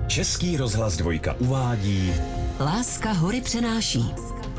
Český rozhlas Dvojka uvádí Láska hory přenáší.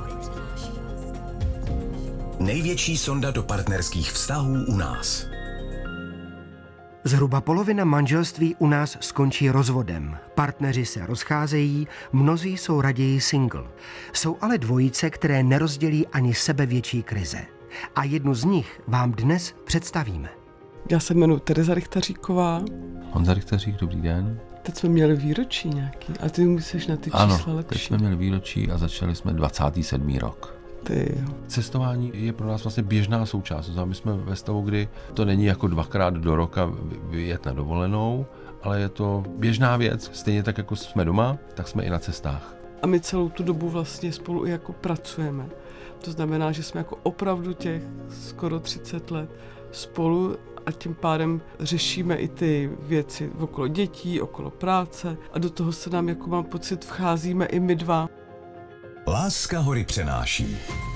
Největší sonda do partnerských vztahů u nás. Zhruba polovina manželství u nás skončí rozvodem. Partneři se rozcházejí, mnozí jsou raději single. Jsou ale dvojice, které nerozdělí ani sebevětší krize. A jednu z nich vám dnes představíme. Já se jmenuji Tereza Richtaříková. Honza Richtařík, dobrý den. Teď jsme měli výročí nějaký, a ty myslíš na ty čísla lepší. Ano, teď jsme měli výročí a začali jsme 27. rok. Cestování je pro nás vlastně běžná součást. My jsme ve stavu, kdy to není jako 2krát do roka vyjet na dovolenou, ale je to běžná věc. Stejně tak, jako jsme doma, tak jsme i na cestách. A my celou tu dobu vlastně spolu i jako pracujeme. To znamená, že jsme jako opravdu těch skoro 30 let spolu a tím pádem řešíme i ty věci okolo dětí, okolo práce a do toho se nám, jako mám pocit, vcházíme i my dva. Láska hory přenáší.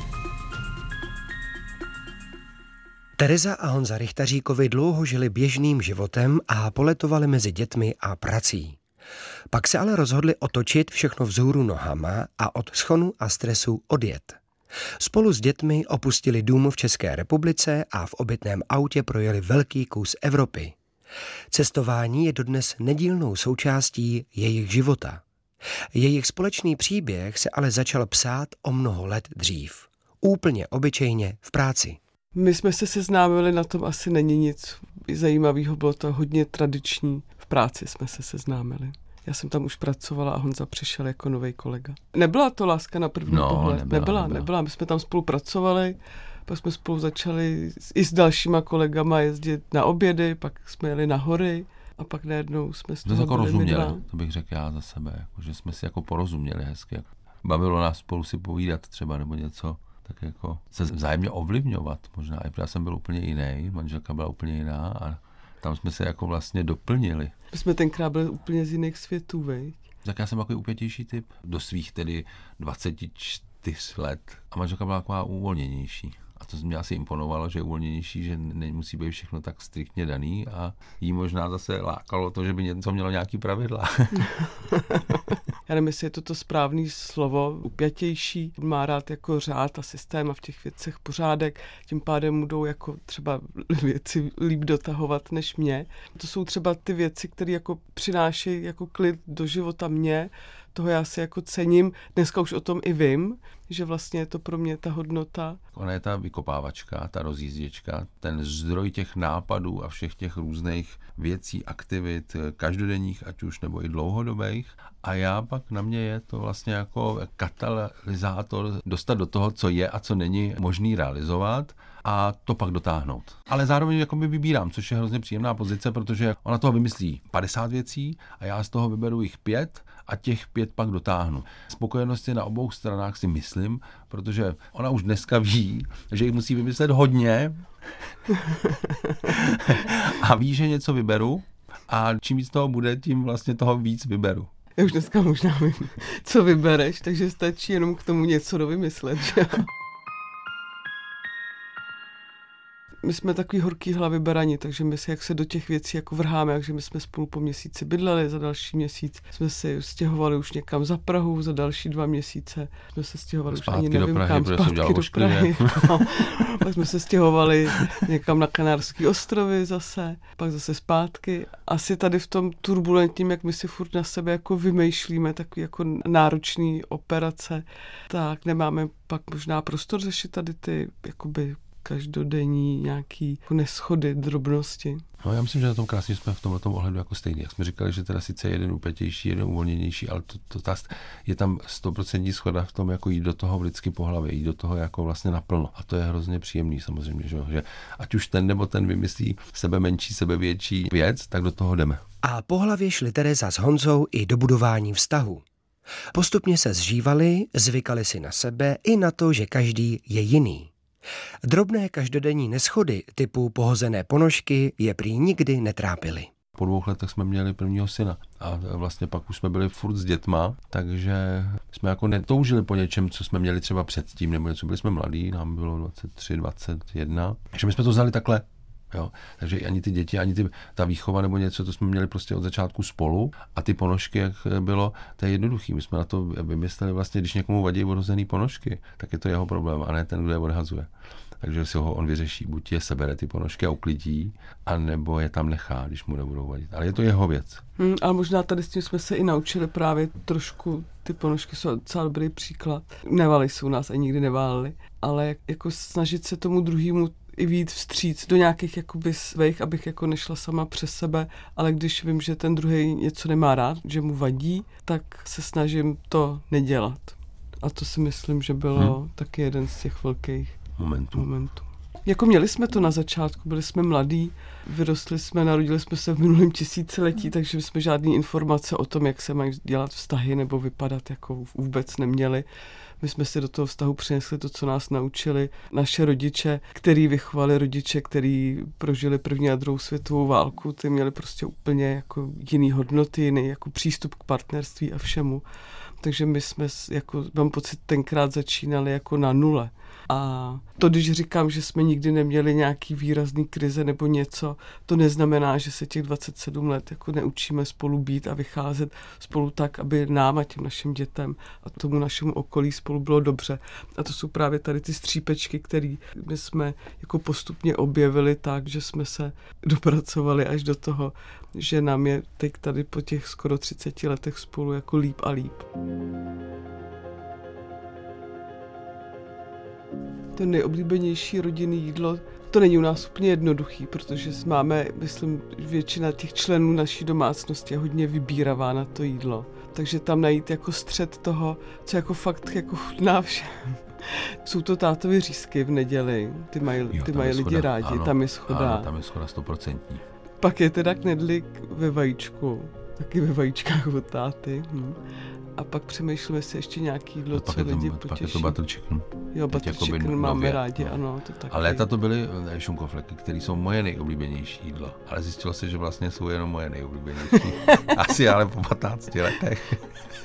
Tereza a Honza Richtaříkovi dlouho žili běžným životem a poletovali mezi dětmi a prací. Pak se ale rozhodli otočit všechno vzhůru nohama a od schonu a stresu odjet. Spolu s dětmi opustili dům v České republice a v obytném autě projeli velký kus Evropy. Cestování je dodnes nedílnou součástí jejich života. Jejich společný příběh se ale začal psát o mnoho let dřív. Úplně obyčejně v práci. My jsme se seznámili, na tom asi není nic zajímavého, bylo to hodně tradiční. V práci jsme se seznámili. Já jsem tam už pracovala a Honza přišel jako nový kolega. Nebyla to láska na první pohled? Nebyla. My jsme tam spolupracovali, pak jsme spolu začali i s dalšíma kolegama jezdit na obědy, pak jsme jeli na hory a pak najednou jsme s toho jako byli rozuměli, to bych řekl já za sebe, jako, že jsme si jako porozuměli hezky. Bavilo nás spolu si povídat třeba nebo něco, tak jako se vzájemně ovlivňovat možná. Já jsem byl úplně jiný, manželka byla úplně jiná a tam jsme se jako vlastně doplnili. My jsme tenkrát byli úplně z jiných světů, veď? Tak já jsem takový upětější typ, do svých tedy 24 let a manželka byla taková uvolněnější. A to mě asi imponovalo, že je uvolněnější, že nemusí být všechno tak striktně daný a jí možná zase lákalo to, že by něco mělo nějaký pravidla. Já nevím, jestli je to správné slovo, upjatější, má rád jako řád a systém a v těch věcech pořádek, tím pádem mu jdou jako třeba věci líp dotahovat než mě. To jsou třeba ty věci, které jako přinášejí jako klid do života mě, toho já si jako cením, dneska už o tom i vím, že vlastně je to pro mě ta hodnota. Ona je ta vykopávačka, ta rozjízděčka, ten zdroj těch nápadů a všech těch různých věcí, aktivit, každodenních, ať už nebo i dlouhodobých. A já pak na mě je to vlastně jako katalyzátor dostat do toho, co je a co není možný realizovat a to pak dotáhnout. Ale zároveň jakoby vybírám, což je hrozně příjemná pozice, protože ona toho vymyslí 50 věcí a já z toho vyberu jich 5 a těch 5 pak dotáhnu. Spokojenost je na obou stranách, si myslím, protože ona už dneska ví, že jich musí vymyslet hodně a ví, že něco vyberu a čím víc toho bude, tím vlastně toho víc vyberu. Já už dneska možná vím, co vybereš, takže stačí jenom k tomu něco dovymyslet, že? My jsme takový horký hlavy berani, takže my se jak se do těch věcí jako vrháme, takže my jsme spolu po měsíci bydleli, za další měsíc jsme se stěhovali už někam za Prahu, za další 2 měsíce jsme se stěhovali zpátky už ani nevím do Prahy, kam, zpátky do Prahy. No. Pak jsme se stěhovali někam na Kanárský ostrovy zase, pak zase zpátky. Asi tady v tom turbulentním, jak my si furt na sebe jako vymýšlíme takový jako náročný operace, tak nemáme pak možná prostor řešit tady ty jakoby každodenní nějaký neschody, drobnosti. No, já myslím, že na tom krásně jsme v tomto ohledu jako stejný. Jak jsme říkali, že teda sice jeden upětější, jeden uvolněnější, ale je tam 100% shoda v tom, jako jít do toho vždycky po hlavě, jít do toho jako vlastně naplno. A to je hrozně příjemný samozřejmě, že ať už ten nebo ten vymyslí sebe menší, sebe větší věc, tak do toho jdeme. A po hlavě šli Tereza s Honzou i do budování vztahu. Postupně se zžívali, zvykali si na sebe i na to, že každý je jiný. Drobné každodenní neschody typu pohozené ponožky je prý nikdy netrápily. Po 2 letech jsme měli prvního syna a vlastně pak už jsme byli furt s dětma, takže jsme jako netoužili po něčem, co jsme měli třeba předtím, nebo něco, byli jsme mladí, nám bylo 23, 21. Takže my jsme to vzali takhle Jo? Takže ani ty děti, ta výchova nebo něco, to jsme měli prostě od začátku spolu a ty ponožky, jak bylo, to je jednoduchý. My jsme na to vymysleli vlastně, když někomu vadí odhozený ponožky, tak je to jeho problém a ne ten, kdo je odhazuje. Takže si ho on vyřeší, buď je sebere ty ponožky a uklidí, anebo je tam nechá, když mu nebudou vadit. Ale je to jeho věc. A možná tady s tím jsme se i naučili právě trošku, ty ponožky jsou docela dobrý příklad. Nevali se u nás a nikdy neválili, ale jako snažit se tomu druhému i vyjít vstříc do nějakých jakoby svých, abych jako nešla sama přes sebe, ale když vím, že ten druhý něco nemá rád, že mu vadí, tak se snažím to nedělat. A to si myslím, že bylo taky jeden z těch velkých momentů. Jako měli jsme to na začátku, byli jsme mladí, vyrostli jsme, narodili jsme se v minulém tisíciletí, takže jsme žádný informace o tom, jak se mají dělat vztahy nebo vypadat, jako vůbec neměli. My jsme si do toho vztahu přinesli to, co nás naučili naše rodiče, který vychovali rodiče, který prožili první a druhou světovou válku, ty měli prostě úplně jako jiný hodnoty, jiný jako přístup k partnerství a všemu. Takže my jsme, jako, mám pocit, tenkrát začínali jako na nule. A to, když říkám, že jsme nikdy neměli nějaký výrazný krize nebo něco, to neznamená, že se těch 27 let jako neučíme spolu být a vycházet spolu tak, aby nám a těm našim dětem a tomu našemu okolí spolu bylo dobře. A to jsou právě tady ty střípečky, které my jsme jako postupně objevili tak, že jsme se dopracovali až do toho, že nám je teď tady po těch skoro 30 letech spolu jako líp a líp. To nejoblíbenější rodinné jídlo, to není u nás úplně jednoduchý, protože máme, myslím, většina těch členů naší domácnosti je hodně vybíravá na to jídlo. Takže tam najít jako střed toho, co jako fakt jako chutná všem. Jsou to tátovy řízky v neděli, ty mají lidi rádi, ano, tam je shoda. Ano, tam je shoda 100%. Pak je teda knedlík ve vajíčku, taky ve vajíčkách od táty. A pak přemýšlíme si ještě nějaký jídlo, co lidi potěší. Pak je to butter chicken. Jo, butter chicken máme rádi, ano, to taky. A léta to byly šunkofleky, které jsou moje nejoblíbenější jídlo. Ale zjistilo se, že vlastně jsou jenom moje nejoblíbenější. Asi ale po 15 letech.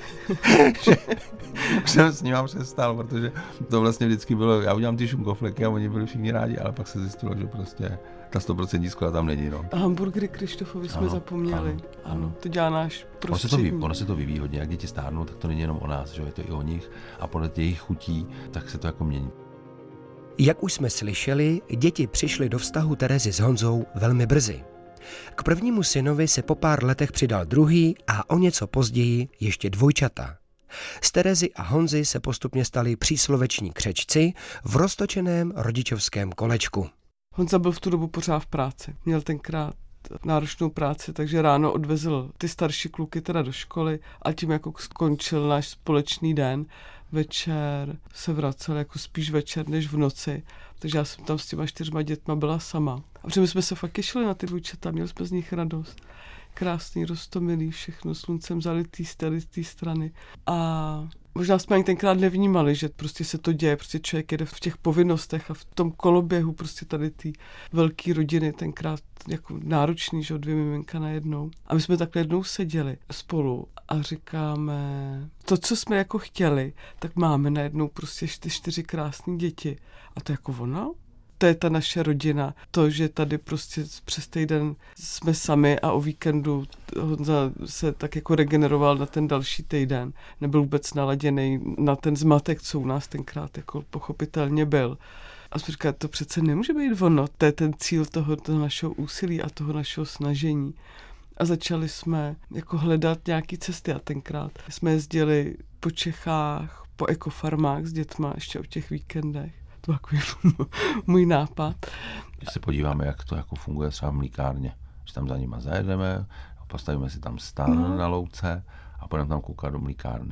Už jsem s nima přestal, protože to vlastně vždycky bylo, já udělám ty šunkofleky a oni byli všichni rádi, ale pak se zjistilo, že prostě ta 100% schoda tam není. No. A hamburgery Krištofovi jsme zapomněli. Ano, to dělá náš prostředník. Ono se to vyvíjí hodně, jak děti stárnou, tak to není jenom o nás, že je to i o nich a podle jejich chutí, tak se to jako mění. Jak už jsme slyšeli, děti přišly do vztahu Terezy s Honzou velmi brzy. K prvnímu synovi se po pár letech přidal druhý a o něco později ještě dvojčata. Z Terezy a Honzy se postupně stali přísloveční křečci v roztočeném rodičovském kolečku. Honza byl v tu dobu pořád v práci. Měl tenkrát náročnou práci, takže ráno odvezl ty starší kluky teda do školy a tím jako skončil náš společný den. Večer se vracel jako spíš večer než v noci, takže já jsem tam s těma 4 dětma byla sama. A protože my jsme se fakt těšili na ty dvojčata, měli jsme z nich radost. Krásný, roztomilý, všechno sluncem zalitý z té strany. A možná jsme ani tenkrát nevnímali, že prostě se to děje, prostě člověk jede v těch povinnostech a v tom koloběhu prostě tady ty velké rodiny, tenkrát jako náročný, že 2 miminka najednou. A my jsme takhle jednou seděli spolu a říkáme, to, co jsme jako chtěli, tak máme najednou prostě 4 krásné děti. A to jako ono? To je ta naše rodina. To, že tady prostě přes týden jsme sami a o víkendu Honza se tak jako regeneroval na ten další týden. Nebyl vůbec naladěný na ten zmatek, co u nás tenkrát jako pochopitelně byl. A jsme říkali, to přece nemůže být ono. To je ten cíl toho našeho úsilí a toho našeho snažení. A začali jsme jako hledat nějaký cesty a tenkrát jsme jezdili po Čechách, po ekofarmách s dětma ještě o těch víkendech. To takový můj nápad. Když se podíváme, jak to jako funguje třeba v mlýkárně, že tam za nima zajedeme, postavíme si tam stan na louce a půjdeme tam koukat do mlýkárny.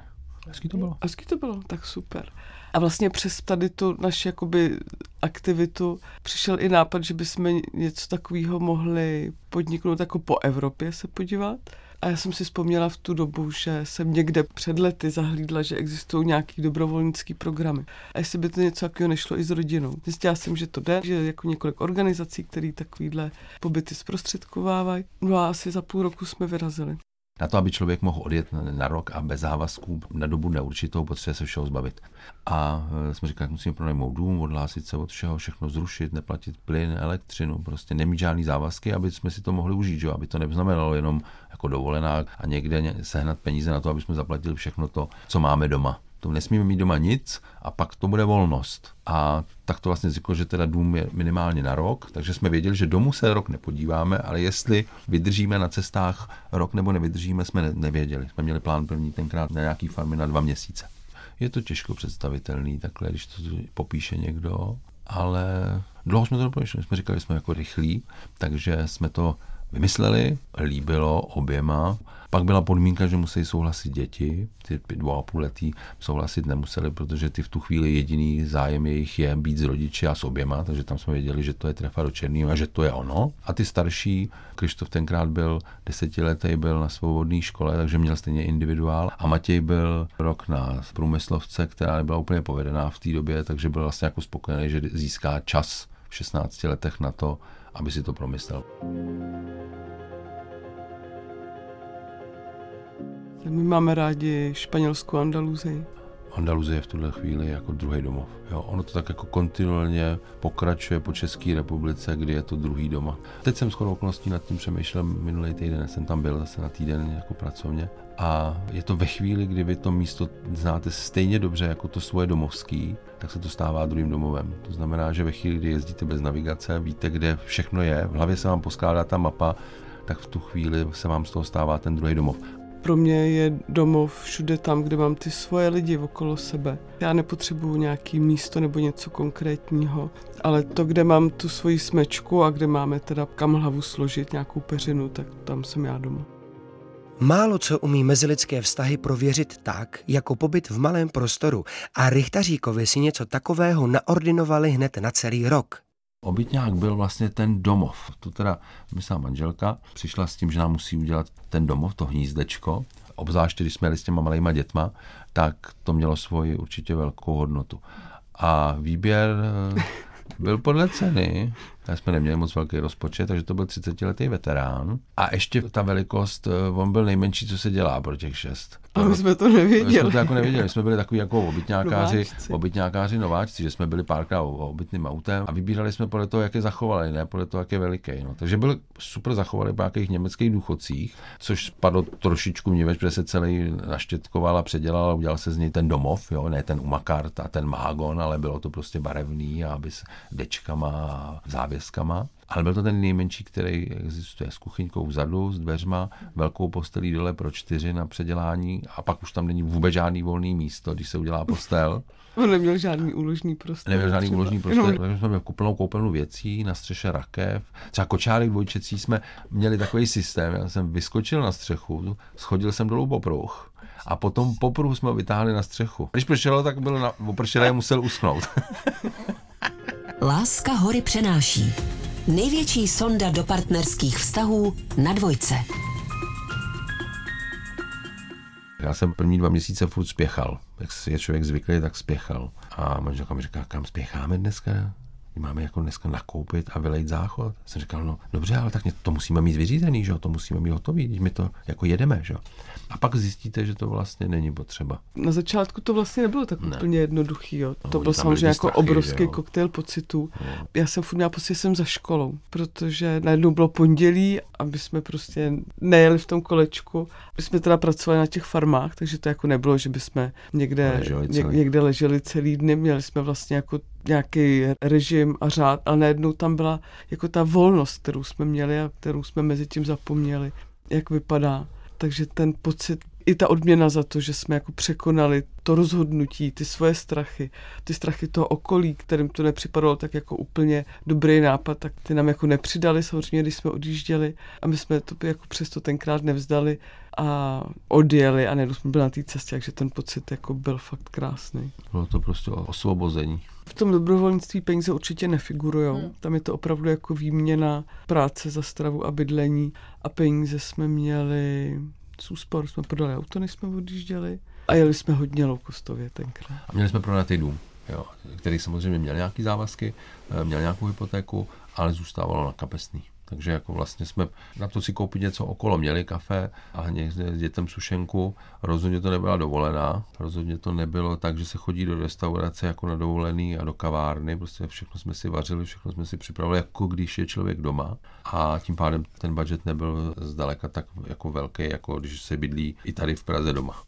Hezky to bylo, tak super. A vlastně přes tady tu naši jakoby aktivitu přišel i nápad, že bychom něco takového mohli podniknout jako po Evropě se podívat. A já jsem si vzpomněla v tu dobu, že jsem někde před lety zahlídla, že existují nějaký dobrovolnický programy. A jestli by to něco takového nešlo i s rodinou. Zjistila jsem, že to jde, že je jako několik organizací, které takovýhle pobyty zprostředkovávají. No a asi za půl roku jsme vyrazili. Na to, aby člověk mohl odjet na rok a bez závazků na dobu neurčitou, potřebuje se všeho zbavit. A jsme říkali, musíme pronajmout dům, odhlásit se od všeho, všechno zrušit, neplatit plyn, elektřinu, prostě nemít žádný závazky, aby jsme si to mohli užít, že? Aby to neznamenalo jenom jako dovolená a někde sehnat peníze na to, aby jsme zaplatili všechno to, co máme doma. To nesmíme mít doma nic a pak to bude volnost. A tak to vlastně řeklo, že teda dům je minimálně na rok, takže jsme věděli, že domů se rok nepodíváme, ale jestli vydržíme na cestách rok nebo nevydržíme, jsme nevěděli. Jsme měli plán první tenkrát na nějaký farmy na 2 měsíce. Je to těžko představitelný takhle, když to popíše někdo, ale dlouho jsme to dopočítali. Jsme říkali, že jsme jako rychlí, takže jsme to vymysleli, líbilo oběma. Pak byla podmínka, že musí souhlasit děti, ty 2,5letý souhlasit nemuseli, protože ty v tu chvíli jediný zájem jejich je být s rodiči a s oběma, takže tam jsme věděli, že to je trefa do černého a že to je ono. A ty starší, Krištof tenkrát byl 10letý, byl na svobodné škole, takže měl stejně individuál a Matěj byl rok na průmyslovce, která nebyla úplně povedená v té době, takže byl vlastně jako spokojený, že získá čas v 16 letech na to, aby si to promyslel. My máme rádi Španělskou Andaluzii. Andaluzie je v tuhle chvíli jako druhý domov. Jo, ono to tak jako kontinuálně pokračuje po České republice, kdy je to druhý domov. Teď jsem shodou okolností nad tím přemýšlel minulý týden, jsem tam byl zase na týden jako pracovně. A je to ve chvíli, kdy vy to místo znáte stejně dobře jako to svoje domovský, tak se to stává druhým domovem. To znamená, že ve chvíli, kdy jezdíte bez navigace, víte, kde všechno je, v hlavě se vám poskládá ta mapa, tak v tu chvíli se vám z toho stává ten druhý domov. Pro mě je domov všude tam, kde mám ty svoje lidi okolo sebe. Já nepotřebuju nějaký místo nebo něco konkrétního, ale to, kde mám tu svoji smečku a kde máme teda kam hlavu složit, nějakou peřinu, tak tam jsem já doma. Málo co umí mezilidské vztahy prověřit tak, jako pobyt v malém prostoru a Rychtaříkovi si něco takového naordinovali hned na celý rok. Obytňák byl vlastně ten domov. To teda myslela manželka, přišla s tím, že nám musí udělat ten domov, to hnízdečko. Obzvlášť, když jsme jeli s těma malejma dětma, tak to mělo svoji určitě velkou hodnotu. A výběr byl podle ceny. Jsme neměli moc velký rozpočet, takže to byl 30letý veterán. A ještě ta velikost, on byl nejmenší, co se dělá pro těch 6. A my jsme to nevěděli. My jsme to jako nevěděli. My jsme byli takový jako obytňákáři nováčci, že jsme byli párkrát obytným autem a vybírali jsme podle toho, jak je zachovali, ne podle toho, jak je veliký. No. Takže byl super zachovali po nějakých německých důchodcích, což spadlo trošičku mě več, protože se celý naštětkoval a předělal a udělal se z něj ten domov, jo, ne ten umakart a ten mágon, ale bylo to prostě barevný a s dečkama a závěskama. Ale byl to ten nejmenší, který existuje s kuchyňkou vzadu, s dveřma, velkou postelí dole pro 4 na předělání a pak už tam není vůbec žádný volný místo, když se udělá postel. On neměl žádný úložný prostor. Neměl žádný úložný prostor, takže jsme měli plnou koupelnu věcí, na střeše rakev. Třeba kočárek dvojčecí jsme měli takový systém, já jsem vyskočil na střechu, schodil jsem dolů popruh a potom popruh jsme ho vytáhli na střechu. Když pršelo, tak byl opršelé a musel uschnout. Láska hory přenáší. Největší sonda do partnerských vztahů na Dvojce. Já jsem první 2 měsíce furt spěchal. Jak je člověk zvyklý, tak spěchal. A manželka mi říká, kam spěcháme dneska? Máme jako dneska nakoupit a vylejt záchod. Jsem říkal, no dobře, ale tak to musíme mít vyřízený, že jo? To musíme mít hotový, když my to jako jedeme, že jo? A pak zjistíte, že to vlastně není potřeba. Na začátku to vlastně nebylo tak úplně jednoduchý, jo. To byl samozřejmě jako obrovský koktejl pocitů. No. Já jsem furt měla pocit, že jsem za školou, protože najednou bylo pondělí, aby jsme prostě nejeli v tom kolečku. My jsme teda pracovali na těch farmách, takže to jako nebylo, že bychom někde leželi celý dny. Měli jsme vlastně jako nějaký režim a řád, ale najednou tam byla jako ta volnost, kterou jsme měli a kterou jsme mezi tím zapomněli, jak vypadá. Takže ten pocit, i ta odměna za to, že jsme jako překonali to rozhodnutí, ty svoje strachy, ty strachy toho okolí, kterým to nepřipadalo tak jako úplně dobrý nápad, tak ty nám jako nepřidali samozřejmě, když jsme odjížděli a my jsme to jako přesto tenkrát nevzdali a odjeli a najednou jsme byli na té cestě, takže ten pocit jako byl fakt krásný. Bylo to prostě osvobození. V tom dobrovolnictví peníze určitě nefigurujou. Tam je to opravdu jako výměna práce za stravu a bydlení a peníze jsme měli z úspor, jsme prodali auto, než jsme odjížděli a jeli jsme hodně low-costově tenkrát. A měli jsme pronajatý dům, jo, který samozřejmě měl nějaký závazky, měl nějakou hypotéku, ale zůstávalo na kapesný. Takže jako vlastně jsme na to si koupit něco okolo, měli kafe a někde s dětem sušenku. Rozhodně to nebyla dovolená, rozhodně to nebylo tak, že se chodí do restaurace jako na dovolený a do kavárny, prostě všechno jsme si vařili, všechno jsme si připravili, jako když je člověk doma a tím pádem ten budget nebyl zdaleka tak jako velký, jako když se bydlí i tady v Praze doma.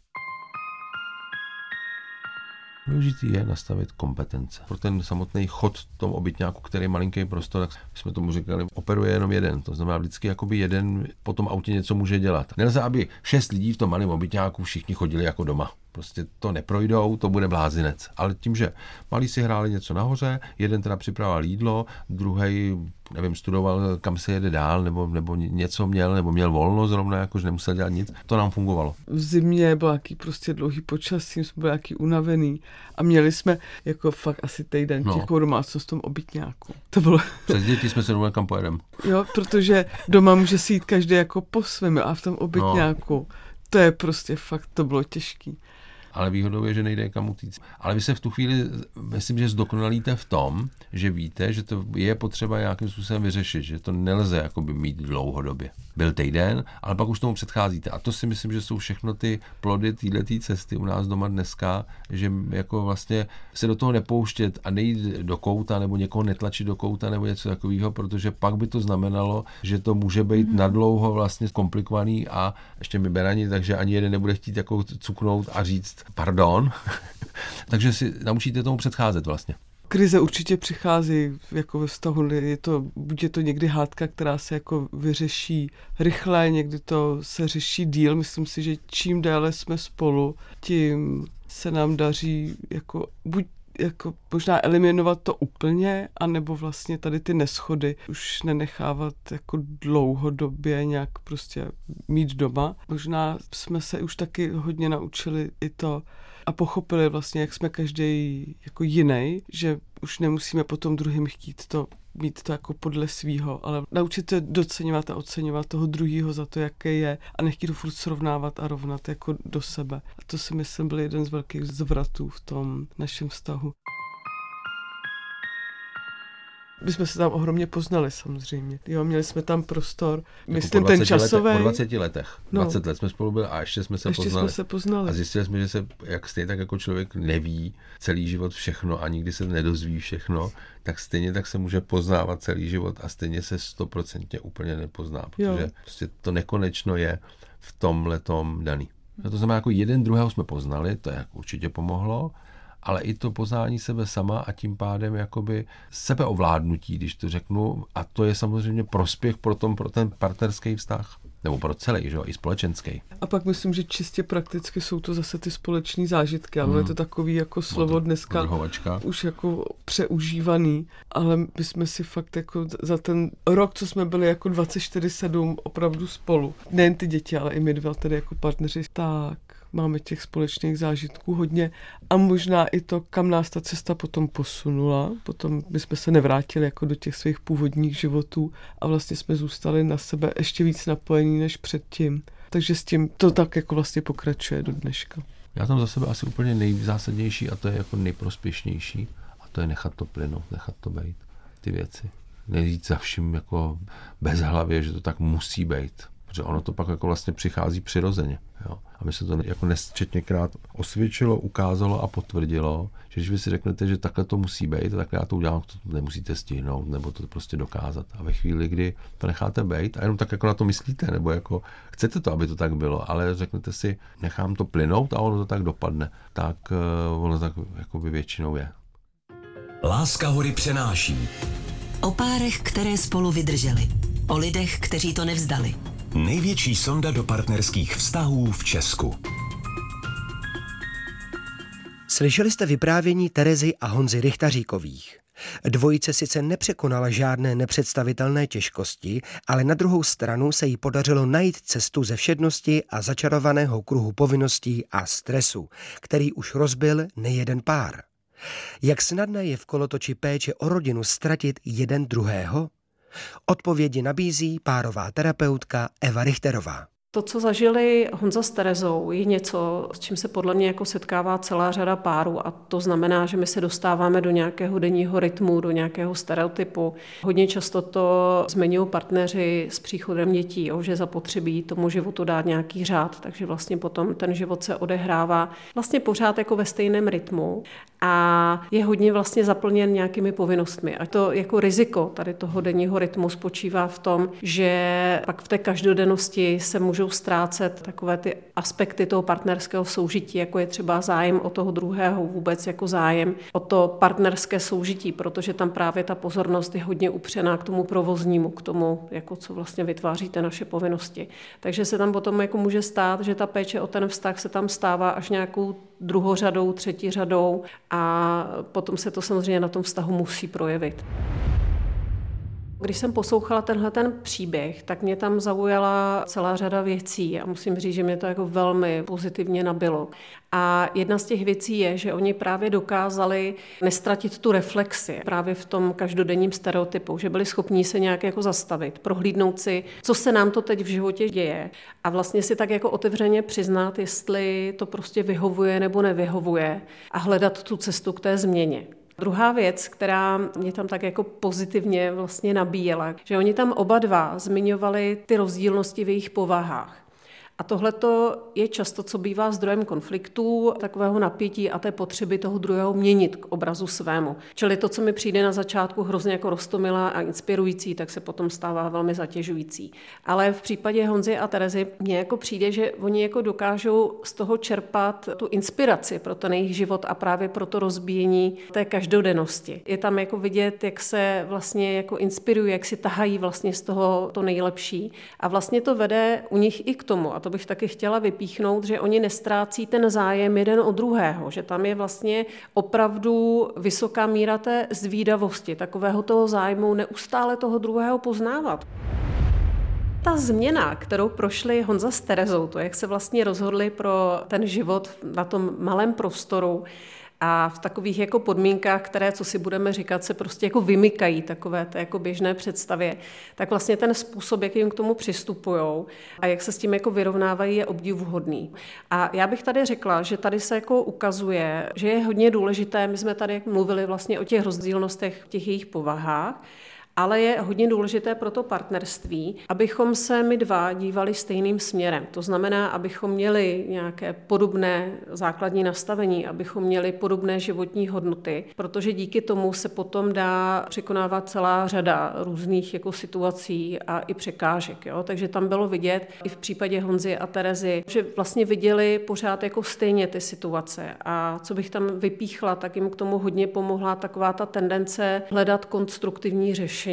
Důležitý je nastavit kompetence. Pro ten samotný chod v tom obytňáku, který je malinký prostor, tak jsme tomu říkali, operuje jenom jeden. To znamená vždycky jakoby jeden po tom autě něco může dělat. Nelze, aby 6 lidí v tom malém obytňáku všichni chodili jako doma. Prostě to neprojdou, to bude blázinec. Ale tím, že malí si hráli něco nahoře, jeden teda připravoval jídlo, druhý, nevím, studoval, kam se jede dál, nebo něco měl, nebo měl volno zrovna, jakože nemusel dělat nic, to nám fungovalo. V zimě byl jaký prostě dlouhý počasí, jsme byli jaký unavený a měli jsme jako fakt asi týden tichou domácnost v tom obytňáku. To bylo... Přes děti jsme se domluvili, kam pojedem. Jo, protože doma může si jít každý jako po svém a v tom obytňáku to je prostě fakt, to bylo těžký. Ale výhodou je, že nejde kam utíct. Ale vy se v tu chvíli, myslím, že zdokonalíte v tom, že víte, že to je potřeba nějakým způsobem vyřešit, že to nelze jakoby mít dlouhodobě. Byl týden, ale pak už tomu předcházíte. A to si myslím, že jsou všechno ty plody této cesty u nás doma dneska, že jako vlastně se do toho nepouštět a nejít do kouta nebo někoho netlačit do kouta nebo něco takového, protože pak by to znamenalo, že to může být nadlouho vlastně komplikovaný a ještě my berani, takže ani jeden nebude chtít jako cuknout a říct pardon. Takže si naučíte tomu předcházet vlastně. Krize určitě přichází jako ve vztahu, buď je to někdy hádka, která se jako vyřeší rychle, někdy to se řeší díl. Myslím si, že čím déle jsme spolu, tím se nám daří jako buď jako možná eliminovat to úplně, anebo vlastně tady ty neshody už nenechávat jako dlouhodobě nějak prostě mít doma. Možná jsme se už taky hodně naučili i to a pochopili vlastně, jak jsme každý jako jiný, že už nemusíme potom druhým chtít to mít to jako podle svýho, ale naučit se doceňovat a oceňovat toho druhýho za to, jaké je a nechtít to furt srovnávat a rovnat jako do sebe. A to si myslím byl jeden z velkých zvratů v tom našem vztahu. My jsme se tam ohromně poznali samozřejmě. Jo, měli jsme tam prostor. Myslím, ten časový. Po 20 letech. 20 let jsme spolu byli a ještě jsme se poznali. A zjistili jsme, že se, jak stejně tak jako člověk neví celý život všechno a nikdy se nedozví všechno, tak stejně tak se může poznávat celý život a stejně se 100% úplně nepozná, protože prostě to nekonečno je v tomhletom daný. To znamená, jako jeden druhého jsme poznali, to jak určitě pomohlo, ale i to poznání sebe sama a tím pádem jakoby sebeovládnutí, když to řeknu, a to je samozřejmě prospěch pro ten partnerský vztah. Nebo pro celý, že jo, i společenský. A pak myslím, že čistě prakticky jsou to zase ty společné zážitky, ale je to takový jako slovo dneska už jako přeužívaný, ale my jsme si fakt jako za ten rok, co jsme byli jako 24/7 opravdu spolu, nejen ty děti, ale i my dva tedy jako partneři, tak máme těch společných zážitků hodně a možná i to, kam nás ta cesta potom posunula. Potom my jsme se nevrátili jako do těch svých původních životů a vlastně jsme zůstali na sebe ještě víc napojení než předtím. Takže s tím to tak jako vlastně pokračuje do dneška. Já tam za sebe asi úplně nejzásadnější a to je jako nejprospěšnější a to je nechat to plynout, nechat to být, ty věci. Nejít za vším jako bez hlavě, že to tak musí být. Protože ono to pak jako vlastně přichází přirozeně. Jo. A mi se to jako nesčetněkrát osvědčilo, ukázalo a potvrdilo, že když vy si řeknete, že takhle to musí být, takhle já to udělám, to nemusíte stihnout, nebo to prostě dokázat. A ve chvíli, kdy to necháte být a jenom tak jako na to myslíte, nebo jako chcete to, aby to tak bylo, ale řeknete si, nechám to plynout a ono to tak dopadne, tak ono tak jako by většinou je. Láska hory přenáší. O párech, které spolu vydrželi. O lidech, kteří to nevzdali. Největší sonda do partnerských vztahů v Česku. Slyšeli jste vyprávění Terezy a Honzy Rychtaříkových. Dvojice sice nepřekonala žádné nepředstavitelné těžkosti, ale na druhou stranu se jí podařilo najít cestu ze všednosti a začarovaného kruhu povinností a stresu, který už rozbil nejeden pár. Jak snadné je v kolotoči péče o rodinu ztratit jeden druhého? Odpovědi nabízí párová terapeutka Eva Richterová. To, co zažili Honza s Terezou, je něco, s čím se podle mě jako setkává celá řada párů a to znamená, že my se dostáváme do nějakého denního rytmu, do nějakého stereotypu. Hodně často to zmiňují partneři s příchodem dětí, že zapotřebí tomu životu dát nějaký řád, takže vlastně potom ten život se odehrává vlastně pořád jako ve stejném rytmu a je hodně vlastně zaplněn nějakými povinnostmi. A to jako riziko tady toho denního rytmu spočívá v tom, že pak v té každodennosti se můžou ztrácet takové ty aspekty toho partnerského soužití, jako je třeba zájem o toho druhého, vůbec jako zájem o to partnerské soužití, protože tam právě ta pozornost je hodně upřená k tomu provoznímu, k tomu, jako co vlastně vytváříte naše povinnosti. Takže se tam potom jako může stát, že ta péče o ten vztah se tam stává až nějakou druhořadou, třetí řadou a potom se to samozřejmě na tom vztahu musí projevit. Když jsem poslouchala ten příběh, tak mě tam zaujala celá řada věcí a musím říct, že mě to jako velmi pozitivně nabilo. A jedna z těch věcí je, že oni právě dokázali nestratit tu reflexi právě v tom každodenním stereotypu, že byli schopní se nějak jako zastavit, prohlídnout si, co se nám to teď v životě děje a vlastně si tak jako otevřeně přiznat, jestli to prostě vyhovuje nebo nevyhovuje a hledat tu cestu k té změně. Druhá věc, která mě tam tak jako pozitivně vlastně nabíjela, že oni tam oba dva zmiňovali ty rozdílnosti v jejich povahách. A tohleto je často, co bývá zdrojem konfliktů, takového napětí a té potřeby toho druhého měnit k obrazu svému. Čili to, co mi přijde na začátku hrozně jako roztomilá a inspirující, tak se potom stává velmi zatěžující. Ale v případě Honzy a Terezy mně jako přijde, že oni jako dokážou z toho čerpat tu inspiraci pro ten jejich život a právě pro to rozbíjení té každodennosti. Je tam jako vidět, jak se vlastně jako inspirují, jak si tahají vlastně z toho to nejlepší. A vlastně to vede u nich i k tomu, a to bych taky chtěla vypíchnout, že oni nestrácí ten zájem jeden od druhého, že tam je vlastně opravdu vysoká míra té zvídavosti, takového toho zájmu neustále toho druhého poznávat. Ta změna, kterou prošli Honza s Terezou, to, jak se vlastně rozhodli pro ten život na tom malém prostoru, a v takových jako podmínkách, které, co si budeme říkat, se prostě jako vymykají takové té jako běžné představě, tak vlastně ten způsob, jak jim k tomu přistupujou a jak se s tím jako vyrovnávají, je obdivuhodný. A já bych tady řekla, že tady se jako ukazuje, že je hodně důležité, my jsme tady mluvili vlastně o těch rozdílnostech v těch jejich povahách, ale je hodně důležité pro to partnerství, abychom se my dva dívali stejným směrem. To znamená, abychom měli nějaké podobné základní nastavení, abychom měli podobné životní hodnoty, protože díky tomu se potom dá překonávat celá řada různých jako situací a i překážek. Jo? Takže tam bylo vidět i v případě Honzy a Terezy, že vlastně viděli pořád jako stejně ty situace. A co bych tam vypíchla, tak jim k tomu hodně pomohla taková ta tendence hledat konstruktivní řešení.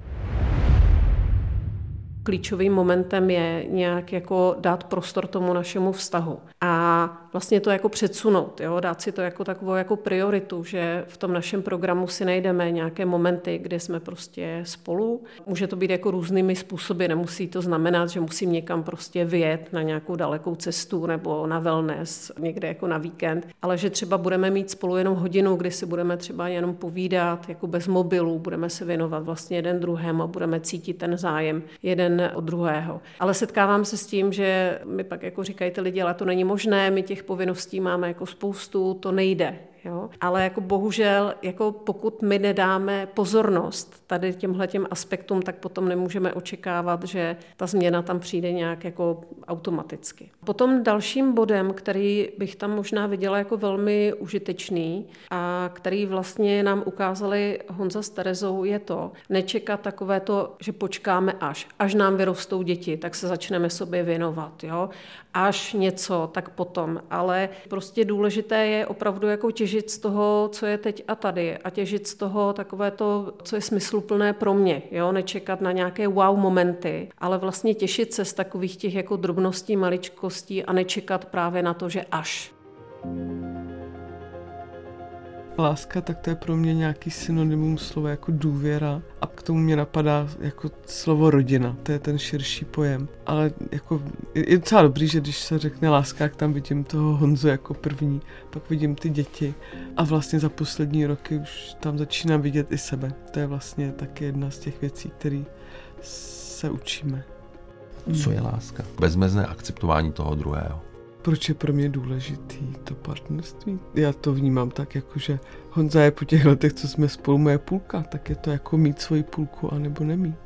Klíčovým momentem je nějak jako dát prostor tomu našemu vztahu a vlastně to jako předsunout, jo? Dát si to jako takovou jako prioritu, že v tom našem programu si najdeme nějaké momenty, kde jsme prostě spolu. Může to být jako různými způsoby, nemusí to znamenat, že musím někam prostě vyjet na nějakou dalekou cestu nebo na wellness, někde jako na víkend, ale že třeba budeme mít spolu jenom hodinu, kdy si budeme třeba jenom povídat jako bez mobilů, budeme se věnovat vlastně jeden druhému a budeme cítit ten zájem jeden od druhého. Ale setkávám se s tím, že mi pak jako říkají ty lidi, ale to není možné, my těch povinností máme jako spoustu, to nejde. Jo? Ale jako bohužel, jako pokud my nedáme pozornost tady těmhletěm aspektům, tak potom nemůžeme očekávat, že ta změna tam přijde nějak jako automaticky. Potom dalším bodem, který bych tam možná viděla jako velmi užitečný a který vlastně nám ukázali Honza s Terezou, je to nečekat takové to, že počkáme až nám vyrostou děti, tak se začneme sobě věnovat. Jo? Až něco, tak potom. Ale prostě důležité je opravdu jako těžit z toho, co je teď a tady a těžit z toho takové to, co je smysluplné pro mě. Jo? Nečekat na nějaké wow momenty, ale vlastně těšit se z takových těch jako drobností, maličkostí a nečekat právě na to, že až. Láska, tak to je pro mě nějaký synonymum slova jako důvěra a k tomu mě napadá jako slovo rodina, to je ten širší pojem. Ale jako je docela dobrý, že když se řekne láska, tak tam vidím toho Honzu jako první, pak vidím ty děti a vlastně za poslední roky už tam začínám vidět i sebe. To je vlastně taky jedna z těch věcí, které se učíme. Co je láska? Bezmezné akceptování toho druhého. Proč je pro mě důležitý to partnerství? Já to vnímám tak, jako že Honza je po těch letech, co jsme spolu, moje půlka, tak je to jako mít svoji půlku anebo nemít.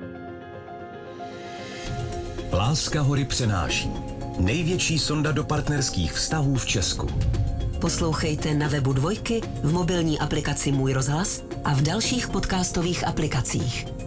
Láska hory přenáší. Největší sonda do partnerských vztahů v Česku. Poslouchejte na webu Dvojky, v mobilní aplikaci Můj rozhlas a v dalších podcastových aplikacích.